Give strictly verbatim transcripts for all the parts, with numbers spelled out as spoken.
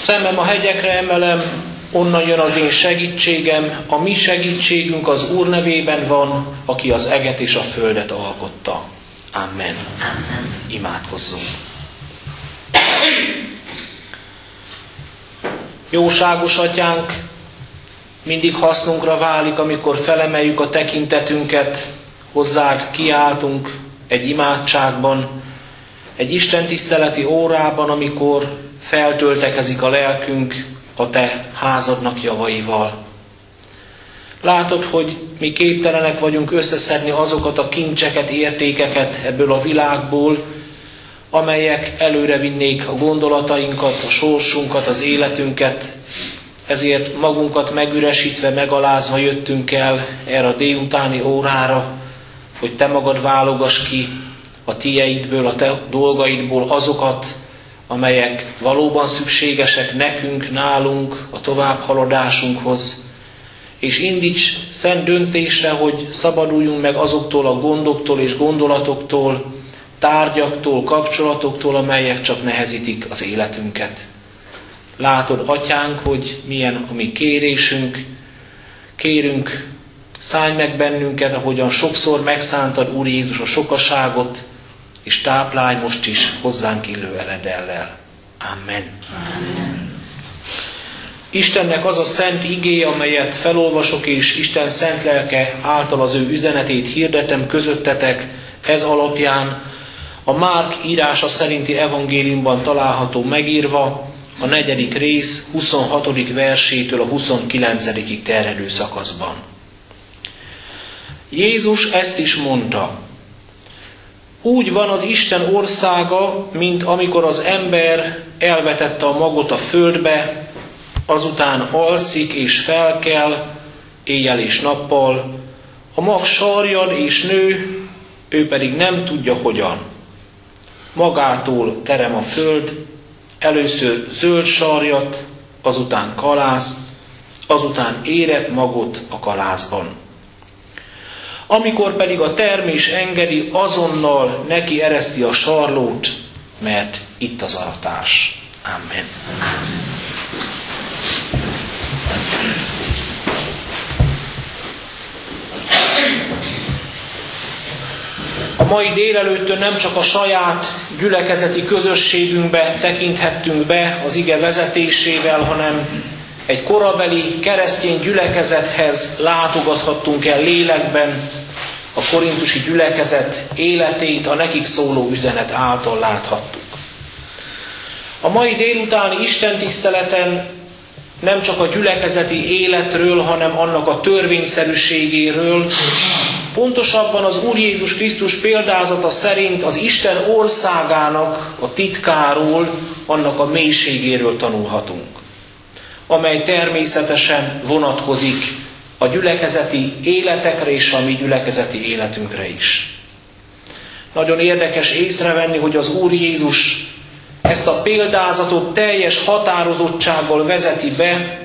Szemem a hegyekre emelem, onnan jön az én segítségem, a mi segítségünk az Úr nevében van, aki az eget és a földet alkotta. Amen. Amen. Imádkozzunk. Jóságos Atyánk, mindig hasznunkra válik, amikor felemeljük a tekintetünket, hozzád kiáltunk egy imádságban, egy istentiszteleti órában, amikor feltöltekezik a lelkünk a te házadnak javaival. Látod, hogy mi képtelenek vagyunk összeszedni azokat a kincseket, értékeket ebből a világból, amelyek előre vinnék a gondolatainkat, a sorsunkat, az életünket. Ezért magunkat megüresítve, megalázva jöttünk el erre a délutáni órára, hogy te magad válogass ki a tieidből, a te dolgaidból azokat, amelyek valóban szükségesek nekünk, nálunk, a továbbhaladásunkhoz, és indíts szent döntésre, hogy szabaduljunk meg azoktól a gondoktól és gondolatoktól, tárgyaktól, kapcsolatoktól, amelyek csak nehezítik az életünket. Látod, Atyánk, hogy milyen a mi kérésünk, kérünk, szállj meg bennünket, ahogyan sokszor megszántad, Úr Jézus, a sokaságot, és táplálj most is hozzánk illő eledellel. Amen. Amen. Istennek az a szent igéje, amelyet felolvasok, és Isten szent lelke által az ő üzenetét hirdetem közöttetek, ez alapján a Márk írása szerinti evangéliumban található megírva, a negyedik rész huszonhatodik versétől a huszonkilencedikig terjedő szakaszban. Jézus ezt is mondta: úgy van az Isten országa, mint amikor az ember elvetette a magot a földbe, azután alszik és felkel, éjjel és nappal, a mag sarjad és nő, ő pedig nem tudja hogyan. Magától terem a föld, először zöld sarjat, azután kalászt, azután érett magot a kalászban. Amikor pedig a termés engedi, azonnal neki ereszti a sarlót, mert itt az aratás. Amen. A mai délelőttön nem csak a saját gyülekezeti közösségünkbe tekinthettünk be az ige vezetésével, hanem egy korabeli keresztény gyülekezethez látogathattunk el lélekben, a korintusi gyülekezet életét a nekik szóló üzenet által láthattuk. A mai délutáni istentiszteleten nem csak a gyülekezeti életről, hanem annak a törvényszerűségéről, pontosabban az Úr Jézus Krisztus példázata szerint az Isten országának a titkáról, annak a mélységéről tanulhatunk, amely természetesen vonatkozik a gyülekezeti életekre és a mi gyülekezeti életünkre is. Nagyon érdekes észrevenni, hogy az Úr Jézus ezt a példázatot teljes határozottsággal vezeti be,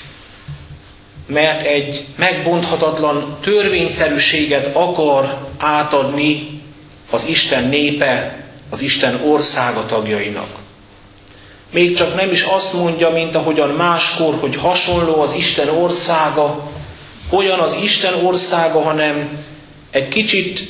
mert egy megbonthatatlan törvényszerűséget akar átadni az Isten népe, az Isten országa tagjainak. Még csak nem is azt mondja, mint ahogyan máskor, hogy hasonló az Isten országa, olyan az Isten országa, hanem egy kicsit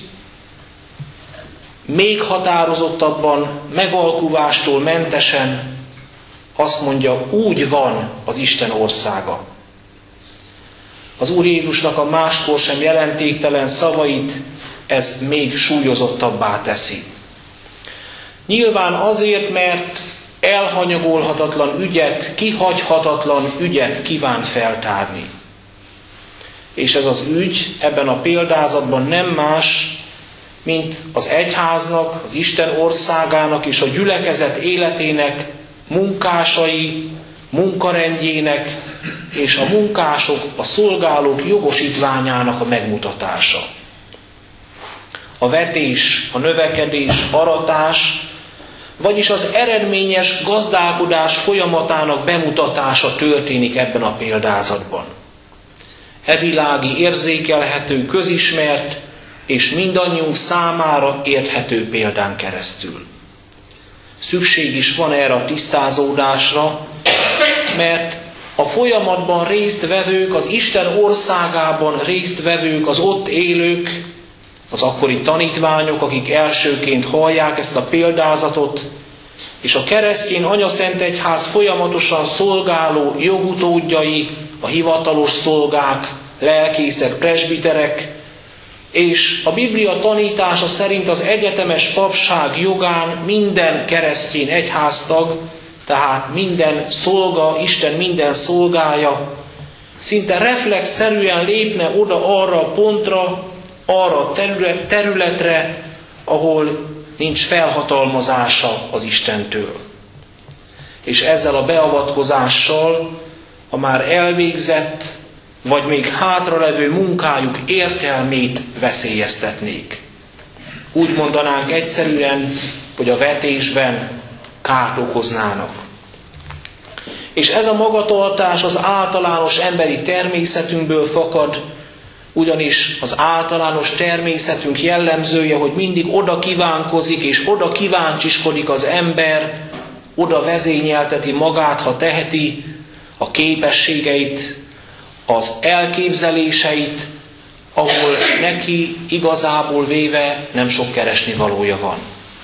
még határozottabban, megalkuvástól mentesen azt mondja, úgy van az Isten országa. Az Úr Jézusnak a máskor sem jelentéktelen szavait ez még súlyozottabbá teszi. Nyilván azért, mert elhanyagolhatatlan ügyet, kihagyhatatlan ügyet kíván feltárni. És ez az ügy ebben a példázatban nem más, mint az egyháznak, az Isten országának és a gyülekezet életének munkásai, munkarendjének és a munkások, a szolgálók jogosítványának a megmutatása. A vetés, a növekedés, aratás, vagyis az eredményes gazdálkodás folyamatának bemutatása történik ebben a példázatban. Evilági, érzékelhető, közismert és mindannyiunk számára érthető példán keresztül. Szükség is van erre a tisztázódásra, mert a folyamatban résztvevők, az Isten országában résztvevők, az ott élők, az akkori tanítványok, akik elsőként hallják ezt a példázatot, és a keresztény anyaszentegyház folyamatosan szolgáló jogutódjai, a hivatalos szolgák, lelkészek, presbiterek, és a Biblia tanítása szerint az egyetemes papság jogán minden keresztény egyháztag, tehát minden szolga, Isten minden szolgája, szinte reflexzerűen lépne oda arra a pontra, arra a területre, ahol nincs felhatalmazása az Istentől. És ezzel a beavatkozással a már elvégzett, vagy még hátralevő munkájuk értelmét veszélyeztetnék. Úgy mondanánk egyszerűen, hogy a vetésben kárt okoznának. És ez a magatartás az általános emberi természetünkből fakad, ugyanis az általános természetünk jellemzője, hogy mindig oda kívánkozik és oda kíváncsiskodik az ember, oda vezényelteti magát, ha teheti, a képességeit, az elképzeléseit, ahol neki igazából véve nem sok keresnivalója van.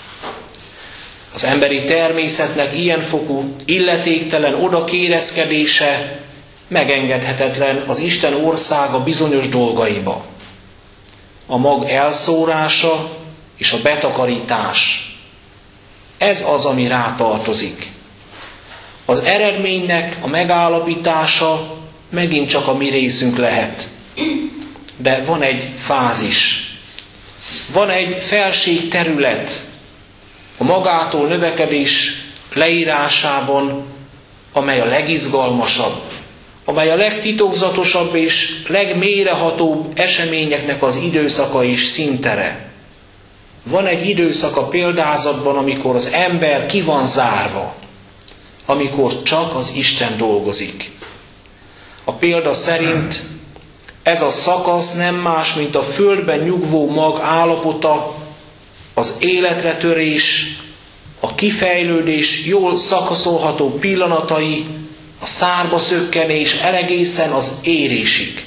Az emberi természetnek ilyen fokú, illetéktelen odakéreckedése megengedhetetlen az Isten országa bizonyos dolgaiba. A mag elszórása és a betakarítás. Ez az, ami rátartozik. Az eredménynek a megállapítása megint csak a mi részünk lehet. De van egy fázis. Van egy felségterület a magától növekedés leírásában, amely a legizgalmasabb, amely a legtitokzatosabb és legmélyrehatóbb eseményeknek az időszaka és szintere. Van egy időszak a példázatban, amikor az ember ki van zárva, amikor csak az Isten dolgozik. A példa szerint ez a szakasz nem más, mint a földben nyugvó mag állapota, az életre törés, a kifejlődés jól szakaszolható pillanatai, a szárba szökkenés egészen az érésig.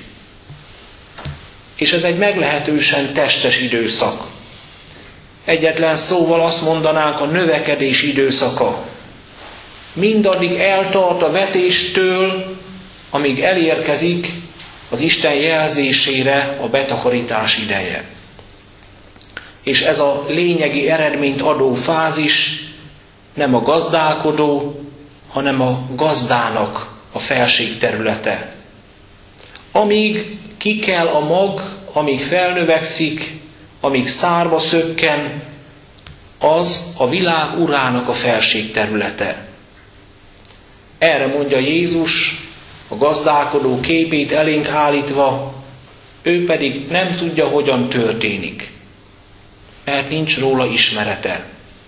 És ez egy meglehetősen testes időszak. Egyetlen szóval azt mondanánk, a növekedés időszaka. Mindaddig eltart a vetéstől, amíg elérkezik az Isten jelzésére a betakarítás ideje. És ez a lényegi eredményt adó fázis nem a gazdálkodó, hanem a gazdának a felségterülete. Amíg kikel a mag, amíg felnövekszik, amíg szárba szökken, az a világ urának a felségterülete. Erre mondja Jézus, a gazdálkodó képét elénk állítva, ő pedig nem tudja, hogyan történik, mert nincs róla ismerete.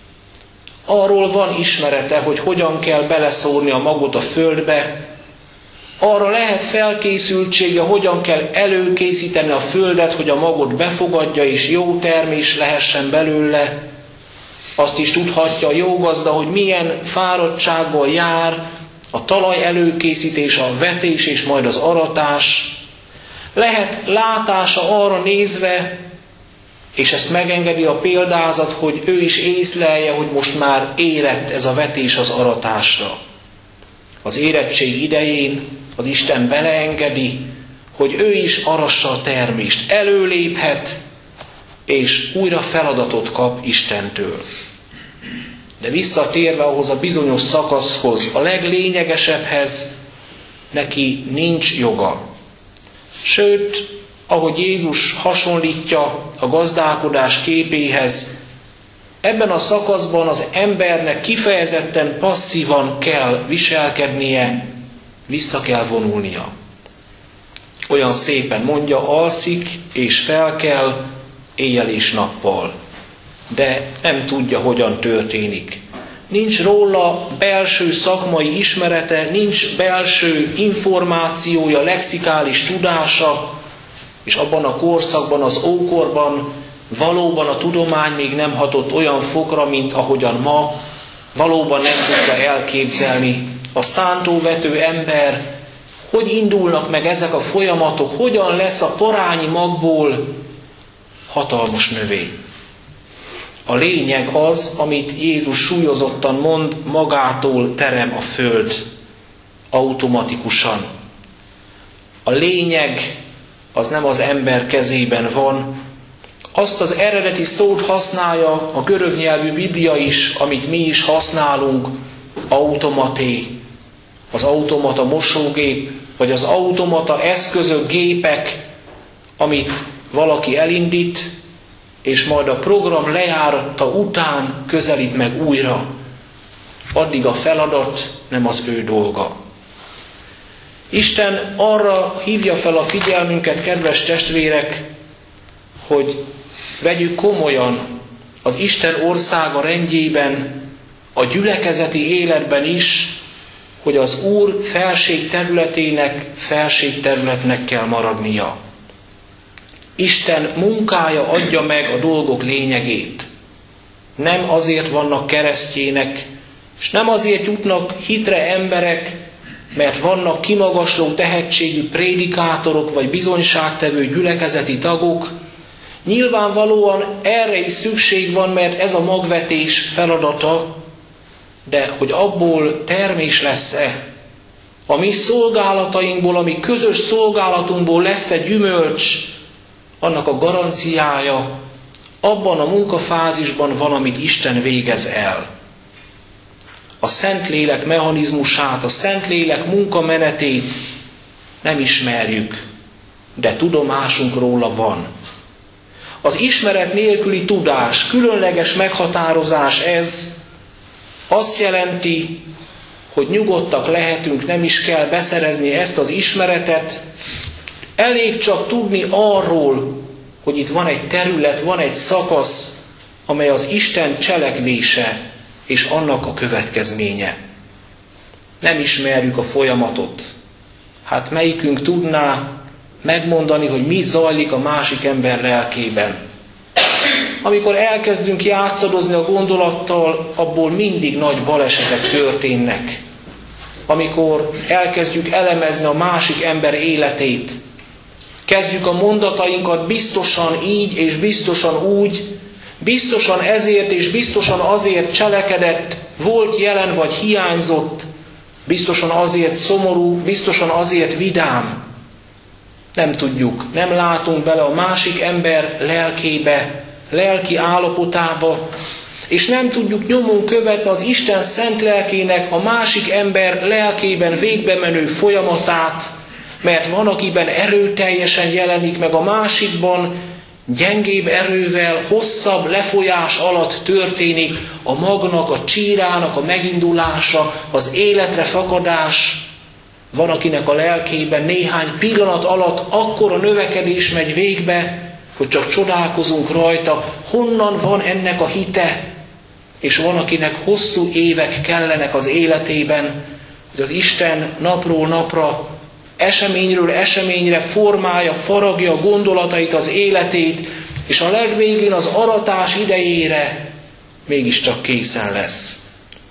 Arról van ismerete, hogy hogyan kell beleszórni a magot a földbe, arra lehet felkészültsége, hogyan kell előkészíteni a földet, hogy a magot befogadja és jó termés lehessen belőle. Azt is tudhatja a jó gazda, hogy milyen fáradtsággal jár a talaj előkészítése, a vetés és majd az aratás. Lehet látása arra nézve, és ezt megengedi a példázat, hogy ő is észlelje, hogy most már érett ez a vetés az aratásra. Az érettség idején az Isten beleengedi, hogy ő is arassa a termést, előléphet, és újra feladatot kap Istentől. De visszatérve ahhoz a bizonyos szakaszhoz, a leglényegesebbhez, neki nincs joga. Sőt, ahogy Jézus hasonlítja a gazdálkodás képéhez, ebben a szakaszban az embernek kifejezetten passzívan kell viselkednie, vissza kell vonulnia. Olyan szépen mondja, alszik és felkel éjjel és nappal, de nem tudja, hogyan történik. Nincs róla belső szakmai ismerete, nincs belső információja, lexikális tudása, és abban a korszakban, az ókorban valóban a tudomány még nem hatott olyan fokra, mint ahogyan ma, valóban nem tudta elképzelni a szántóvető ember, hogy indulnak meg ezek a folyamatok, hogyan lesz a parányi magból hatalmas növény. A lényeg az, amit Jézus súlyozottan mond, magától terem a föld, automatikusan. A lényeg az nem az ember kezében van. Azt az eredeti szót használja a görög nyelvű Biblia is, amit mi is használunk, automaté, az automata mosógép, vagy az automata eszközök, gépek, amit valaki elindít, és majd a program lejárata után közelít meg újra. Addig a feladat nem az ő dolga. Isten arra hívja fel a figyelmünket, kedves testvérek, hogy vegyük komolyan az Isten országa rendjében, a gyülekezeti életben is, hogy az Úr felség területének felség területnek kell maradnia. Isten munkája adja meg a dolgok lényegét. Nem azért vannak keresztjének, és nem azért jutnak hitre emberek, mert vannak kimagasló tehetségű prédikátorok vagy bizonyságtevő gyülekezeti tagok. Nyilvánvalóan erre is szükség van, mert ez a magvetés feladata, de hogy abból termés lesz-e, a mi szolgálatainkból, a mi közös szolgálatunkból lesz-e gyümölcs, annak a garanciája abban a munkafázisban van, amit Isten végez el. A Szentlélek mechanizmusát, a Szentlélek munkamenetét nem ismerjük, de tudomásunk róla van. Az ismeret nélküli tudás, különleges meghatározás ez, azt jelenti, hogy nyugodtak lehetünk, nem is kell beszerezni ezt az ismeretet, elég csak tudni arról, hogy itt van egy terület, van egy szakasz, amely az Isten cselekvése és annak a következménye. Nem ismerjük a folyamatot. Hát melyikünk tudná megmondani, hogy mi zajlik a másik ember lelkében? Amikor elkezdünk játszadozni a gondolattal, abból mindig nagy balesetek történnek. Amikor elkezdjük elemezni a másik ember életét, kezdjük a mondatainkat biztosan így és biztosan úgy, biztosan ezért és biztosan azért cselekedett, volt jelen vagy hiányzott, biztosan azért szomorú, biztosan azért vidám. Nem tudjuk, nem látunk bele a másik ember lelkébe, lelki állapotába, és nem tudjuk nyomon követni az Isten szent lelkének a másik ember lelkében végbe menő folyamatát, mert van, akiben erőteljesen jelenik meg, a másikban gyengébb erővel, hosszabb lefolyás alatt történik a magnak, a csírának a megindulása, az életre fakadás. Van, akinek a lelkében néhány pillanat alatt akkora növekedés megy végbe, hogy csak csodálkozunk rajta, honnan van ennek a hite, és van, akinek hosszú évek kellenek az életében, hogy az Isten napról napra, eseményről eseményre formálja, faragja a gondolatait, az életét, és a legvégén az aratás idejére mégiscsak készen lesz.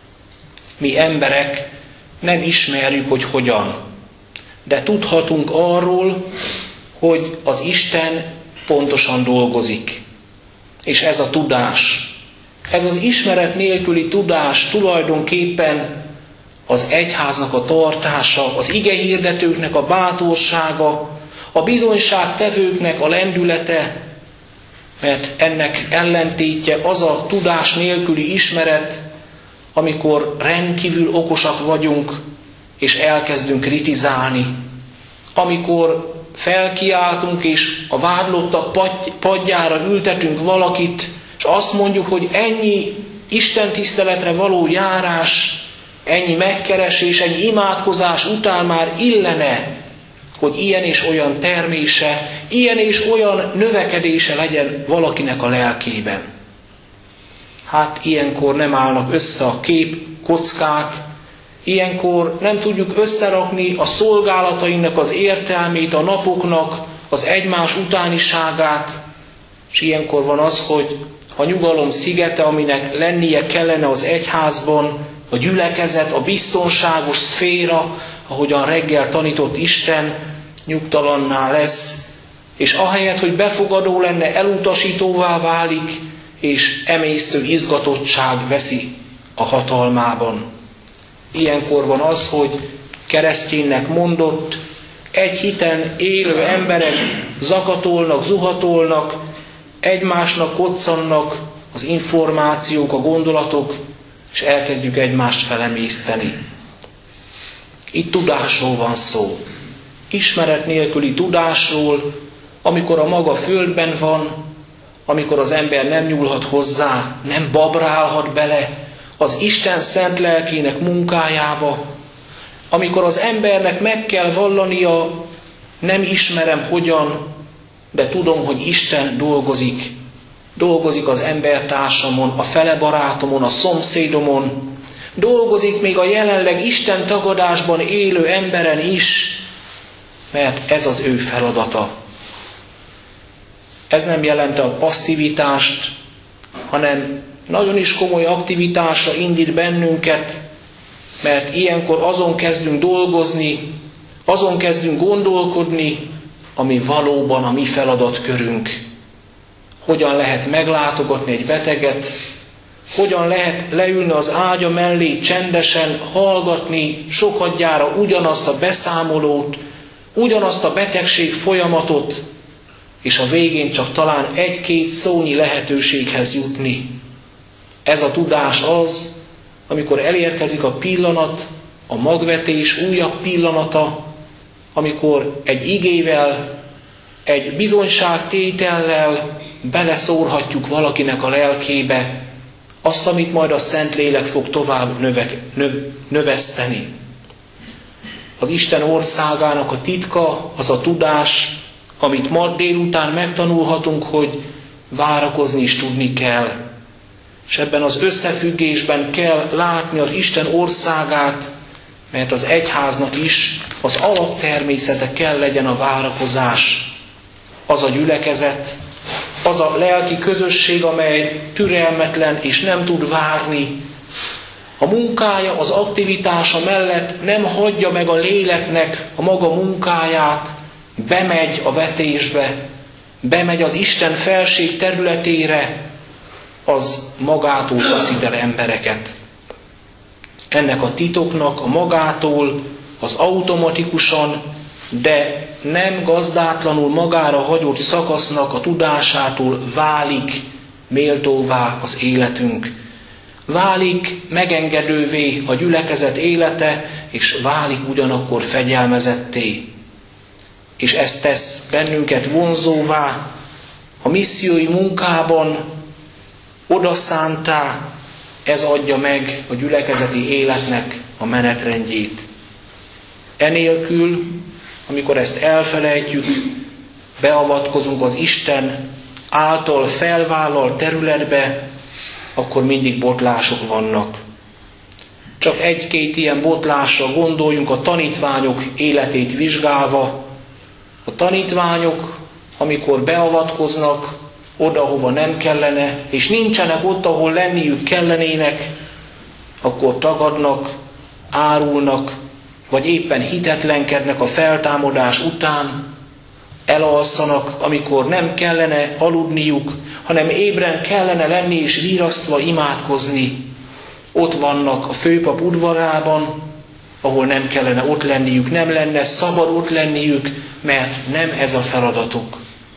Mi emberek nem ismerjük, hogy hogyan, de tudhatunk arról, hogy az Isten pontosan dolgozik. És ez a tudás, ez az ismeret nélküli tudás tulajdonképpen az egyháznak a tartása, az igehirdetőknek a bátorsága, a bizonyságtevőknek a lendülete, mert ennek ellentétje az a tudás nélküli ismeret, amikor rendkívül okosak vagyunk, és elkezdünk kritizálni, amikor felkiáltunk, és a vádlottak padjára ültetünk valakit, és azt mondjuk, hogy ennyi Isten tiszteletre való járás, ennyi megkeresés, ennyi imádkozás után már illene, hogy ilyen és olyan termése, ilyen és olyan növekedése legyen valakinek a lelkében. Hát ilyenkor nem állnak össze a kép, kockák, ilyenkor nem tudjuk összerakni a szolgálatainknak az értelmét, a napoknak az egymás utániságát, és ilyenkor van az, hogy a nyugalom szigete, aminek lennie kellene az egyházban, a gyülekezet, a biztonságos szféra, ahogyan reggel tanított Isten, nyugtalanná lesz, és ahelyett, hogy befogadó lenne, elutasítóvá válik, és emésztő izgatottság veszi a hatalmában. Ilyenkor van az, hogy kereszténynek mondott, egy hiten élő emberek zakatolnak, zuhatolnak, egymásnak koccannak az információk, a gondolatok, és elkezdjük egymást felemészteni. Itt tudásról van szó. Ismeret nélküli tudásról, amikor a maga földben van, amikor az ember nem nyúlhat hozzá, nem babrálhat bele az Isten szent lelkének munkájába, amikor az embernek meg kell vallania, nem ismerem hogyan, de tudom, hogy Isten dolgozik. Dolgozik az embertársamon, a fele barátomon, a szomszédomon, dolgozik még a jelenleg Isten tagadásban élő emberen is, mert ez az ő feladata. Ez nem jelenti a passzivitást, hanem nagyon is komoly aktivitásra indít bennünket, mert ilyenkor azon kezdünk dolgozni, azon kezdünk gondolkodni, ami valóban a mi feladatkörünk. Hogyan lehet meglátogatni egy beteget, hogyan lehet leülni az ágya mellé csendesen, hallgatni sokadjára ugyanazt a beszámolót, ugyanazt a betegség folyamatot, és a végén csak talán egy-két szónyi lehetőséghez jutni. Ez a tudás az, amikor elérkezik a pillanat, a magvetés újabb pillanata, amikor egy igével, egy bizonyságtétellel beleszórhatjuk valakinek a lelkébe azt, amit majd a Szentlélek fog tovább növek, növ, növeszteni. Az Isten országának a titka, az a tudás, amit ma délután megtanulhatunk, hogy várakozni is tudni kell. És ebben az összefüggésben kell látni az Isten országát, mert az egyháznak is az alaptermészete kell legyen a várakozás. Az a gyülekezet, az a lelki közösség, amely türelmetlen és nem tud várni. A munkája, az aktivitása mellett nem hagyja meg a léleknek a maga munkáját, bemegy a vetésbe, bemegy az Isten felség területére, az magától taszít el embereket. Ennek a titoknak a magától, az automatikusan, de nem gazdátlanul magára hagyott szakasznak a tudásától válik méltóvá az életünk. Válik megengedővé a gyülekezet élete, és válik ugyanakkor fegyelmezetté. És ez tesz bennünket vonzóvá, a missziói munkában odaszántá, ez adja meg a gyülekezeti életnek a menetrendjét. Enélkül, amikor ezt elfelejtjük, beavatkozunk az Isten által felvállalt területbe, akkor mindig botlások vannak. Csak egy-két ilyen botlásra gondoljunk a tanítványok életét vizsgálva. A tanítványok, amikor beavatkoznak oda, hova nem kellene, és nincsenek ott, ahol lenniük kellenének, akkor tagadnak, árulnak, vagy éppen hitetlenkednek a feltámadás után, elalszanak, amikor nem kellene aludniuk, hanem ébren kellene lenni és virasztva imádkozni. Ott vannak a főpap udvarában, ahol nem kellene ott lenniük, nem lenne szabad ott lenniük, mert nem ez a feladatuk.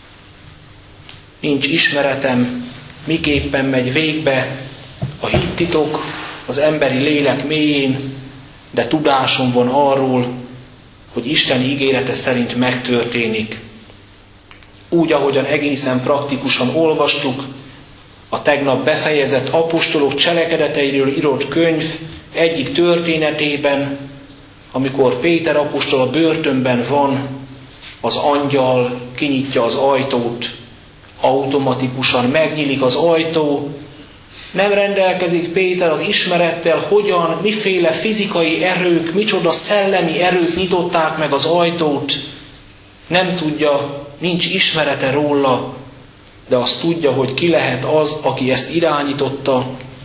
Nincs ismeretem, miképpen megy végbe a hittitok az emberi lélek mélyén, de tudásom van arról, hogy Isten ígérete szerint megtörténik. Úgy, ahogyan egészen praktikusan olvastuk, a tegnap befejezett apostolok cselekedeteiről írott könyv egyik történetében, amikor Péter apostol a börtönben van, az angyal kinyitja az ajtót, automatikusan megnyílik az ajtó, nem rendelkezik Péter az ismerettel, hogyan, miféle fizikai erők, micsoda szellemi erők nyitották meg az ajtót, nem tudja, nincs ismerete róla, de azt tudja, hogy ki lehet az, aki ezt irányította,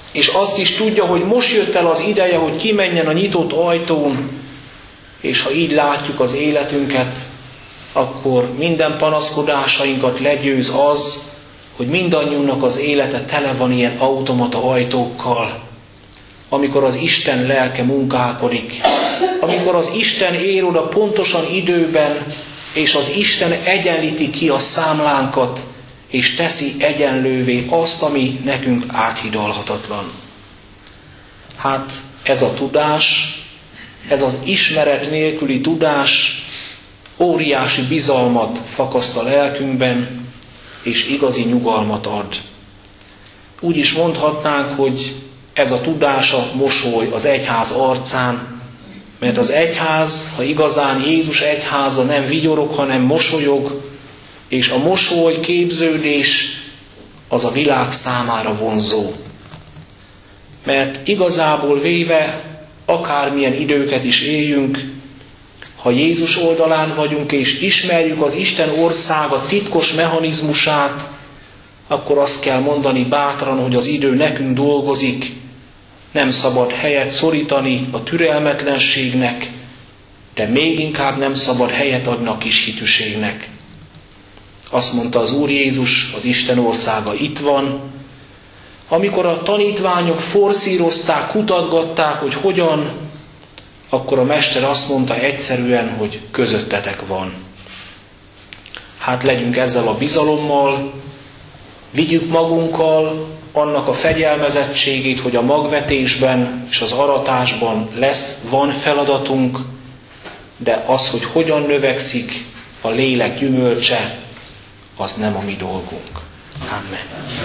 és azt is tudja, hogy most jött el az ideje, hogy kimenjen a nyitott ajtón, és ha így látjuk az életünket, akkor minden panaszkodásainkat legyőz az, hogy mindannyiunknak az élete tele van ilyen automata ajtókkal, amikor az Isten lelke munkálkodik, amikor az Isten ér oda pontosan időben, és az Isten egyenlíti ki a számlánkat, és teszi egyenlővé azt, ami nekünk áthidalhatatlan. Hát ez a tudás, ez az ismeret nélküli tudás óriási bizalmat fakaszt a lelkünkben, és igazi nyugalmat ad. Úgy is mondhatnánk, hogy ez a tudás a mosoly az egyház arcán, mert az egyház, ha igazán Jézus egyháza nem vigyorog, hanem mosolyog, és a mosoly, képződés az a világ számára vonzó. Mert igazából véve, akármilyen időket is éljünk, ha Jézus oldalán vagyunk, és ismerjük az Isten országa titkos mechanizmusát, akkor azt kell mondani bátran, hogy az idő nekünk dolgozik, nem szabad helyet szorítani a türelmetlenségnek, de még inkább nem szabad helyet adni a kis hitűségnek. Azt mondta az Úr Jézus, az Isten országa itt van. Amikor a tanítványok forszírozták, kutatgatták, hogy hogyan, akkor a Mester azt mondta egyszerűen, hogy közöttetek van. Hát legyünk ezzel a bizalommal, vigyük magunkkal annak a fegyelmezettségét, hogy a magvetésben és az aratásban lesz, van feladatunk, de az, hogy hogyan növekszik a lélek gyümölcse, az nem a mi dolgunk. Amen.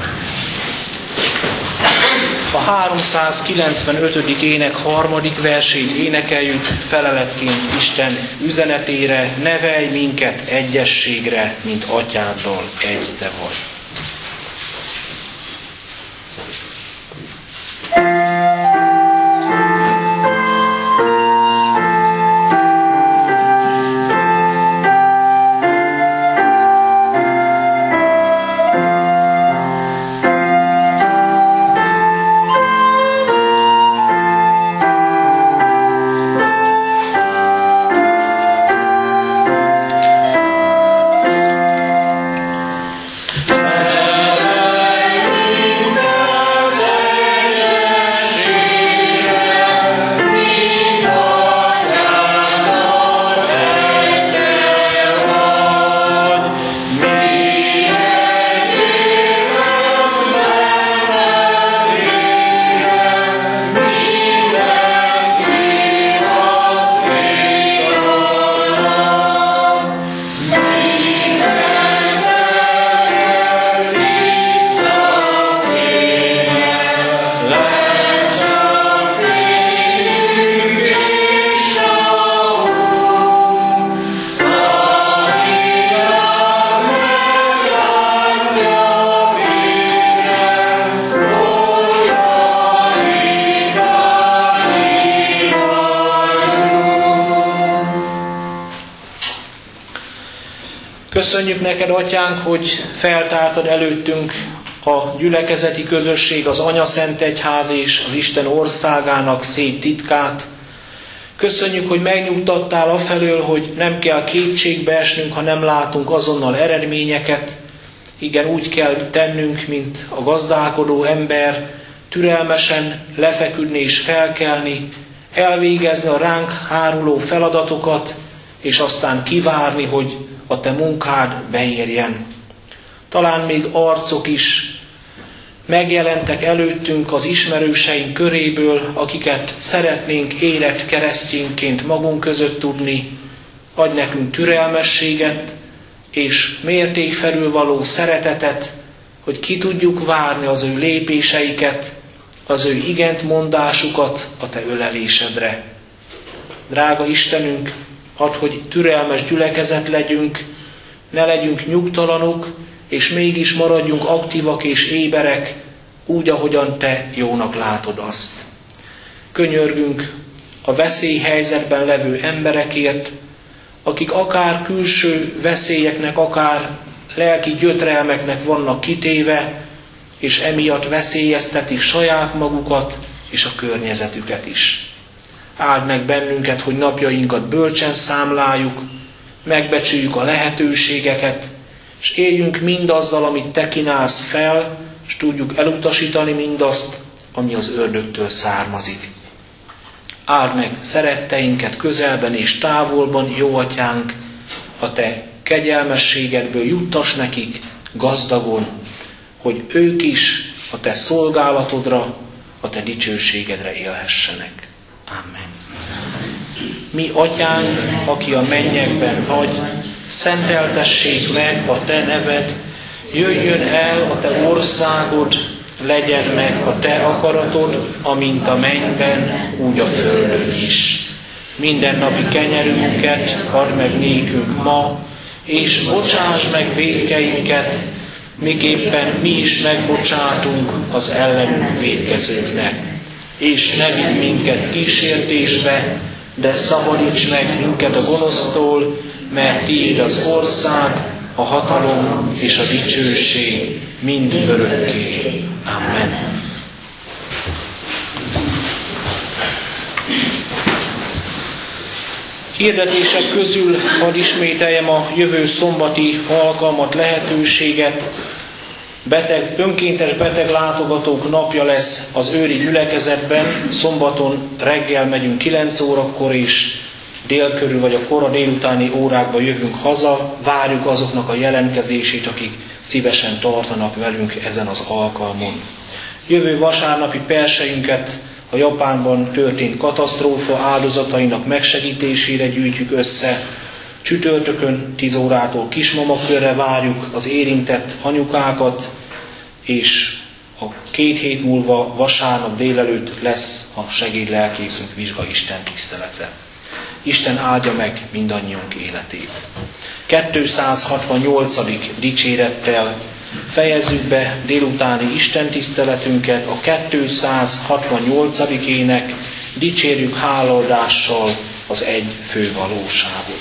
A háromszázkilencvenötödik ének harmadik versét énekeljük feleletként Isten üzenetére: nevelj minket egyességre, mint atyáddal egy te vagy. Köszönjük neked, Atyánk, hogy feltártad előttünk a gyülekezeti közösség, az Anyaszent Egyház és az Isten országának szép titkát. Köszönjük, hogy megnyugtattál afelől, hogy nem kell kétségbe esnünk, ha nem látunk azonnal eredményeket. Igen, úgy kell tennünk, mint a gazdálkodó ember, türelmesen lefeküdni és felkelni, elvégezni a ránk háruló feladatokat, és aztán kivárni, hogy a te munkád beérjen. Talán még arcok is megjelentek előttünk az ismerőseink köréből, akiket szeretnénk élet keresztényként magunk között tudni. Adj nekünk türelmességet és mérték felül való szeretetet, hogy ki tudjuk várni az ő lépéseiket, az ő igent mondásukat a te ölelésedre. Drága Istenünk, add, hogy türelmes gyülekezet legyünk, ne legyünk nyugtalanok, és mégis maradjunk aktívak és éberek, úgy, ahogyan te jónak látod azt. Könyörgünk a veszélyhelyzetben levő emberekért, akik akár külső veszélyeknek, akár lelki gyötrelmeknek vannak kitéve, és emiatt veszélyeztetik saját magukat és a környezetüket is. Áld meg bennünket, hogy napjainkat bölcsen számláljuk, megbecsüljük a lehetőségeket, és éljünk mindazzal, amit Te kínálsz fel, és tudjuk elutasítani mindazt, ami az ördögtől származik. Áld meg szeretteinket közelben és távolban, jó Atyánk, a Te kegyelmességedből juttass nekik gazdagon, hogy ők is a Te szolgálatodra, a Te dicsőségedre élhessenek. Amen. Mi, Atyánk, aki a mennyekben vagy, szenteltessék meg a Te neved, jöjjön el a Te országod, legyen meg a Te akaratod, amint a mennyben, úgy a földön is. Mindennapi kenyerünket add meg nékünk ma, és bocsáss meg vétkeinket, miképpen mi is megbocsátunk az ellenünk vétkezőknek. És ne vigy minket kísértésbe, de szabadíts meg minket a gonosztól, mert Tiéd az ország, a hatalom és a dicsőség mind örökké. Amen. Hirdetések közül hadd ismételjem a jövő szombati alkalmat, lehetőséget. Beteg, önkéntes beteglátogatók napja lesz az őri gyülekezetben. Szombaton reggel megyünk kilenc órakor, és délkörül vagy a kora délutáni órákban jövünk haza. Várjuk azoknak a jelentkezését, akik szívesen tartanak velünk ezen az alkalmon. Jövő vasárnapi perseinket a Japánban történt katasztrófa áldozatainak megsegítésére gyűjtjük össze. Csütörtökön tíz órától kismamakörre várjuk az érintett anyukákat, és a két hét múlva vasárnap délelőtt lesz a segédlelkészünk vizsgaisten tisztelete. Isten áldja meg mindannyiunk életét. kétszázhatvannyolcadik dicsérettel fejezzük be délutáni istentiszteletünket, a kétszázhatvannyolcadik ének, dicsérjük hálaadással az egy fő valóságot.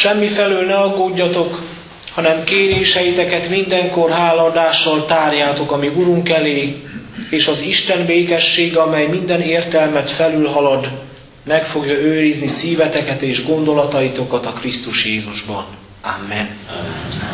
Semmi felől ne aggódjatok, hanem kéréseiteket mindenkor hálaadással tárjátok a mi Urunk elé, és az Isten békessége, amely minden értelmet felülhalad, meg fogja őrizni szíveteket és gondolataitokat a Krisztus Jézusban. Amen. Amen.